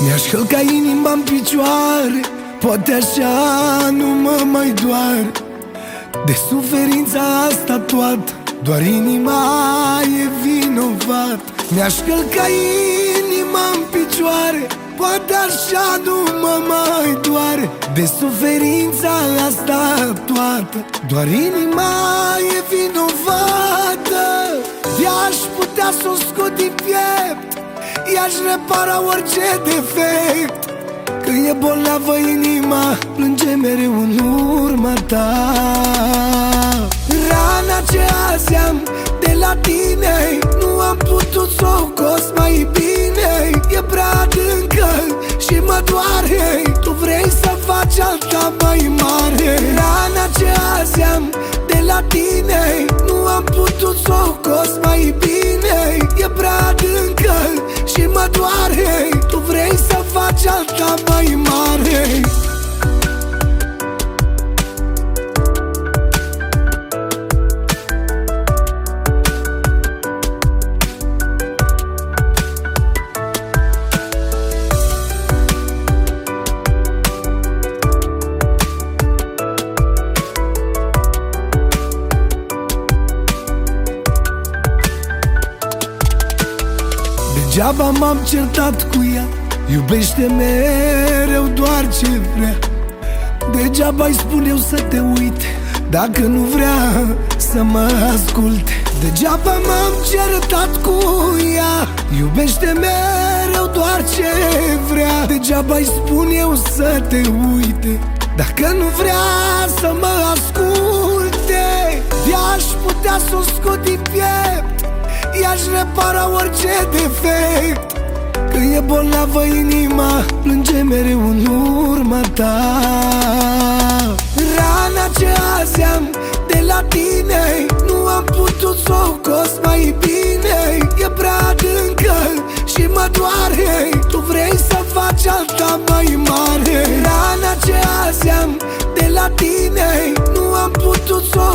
Mi-aș călca inima-n picioare, poate așa nu mă mai doare de suferința asta toată, doar inima e vinovat. Mi-aș călca inima-n picioare, poate așa nu mă mai doare de suferința asta toată, doar inima e vinovată. I-aș putea să o scot din piept, i-aș repara orice defect, că e bolnavă inima, plânge mereu în urma ta. Rana ce azi am de la tine, nu am putut să o cos mai bine. E prea adâncă și mă doare, tu vrei să faci alta mai mare. Rana ce azi am de la tine, nu am putut să o cos mai bine. E prea adâncă și mă doare, tu vrei să faci alta mai mare. Degeaba m-am certat cu ea, iubește mereu doar ce vrea. Degeaba îi spun eu să te uite, dacă nu vrea să mă asculte. Degeaba m-am certat cu ea, iubește mereu doar ce vrea. Degeaba îi spun eu să te uite, dacă nu vrea să mă asculte. I-aș putea să o scot din piept, i-aș repara orice defect, că e bolnavă inima, plânge mereu în urma ta. Rana ce azi am de la tine, nu am putut să o cos mai bine. E prea adâncă și mă doare, tu vrei să faci alta mai mare. Rana ce azi am de la tine, nu am putut să o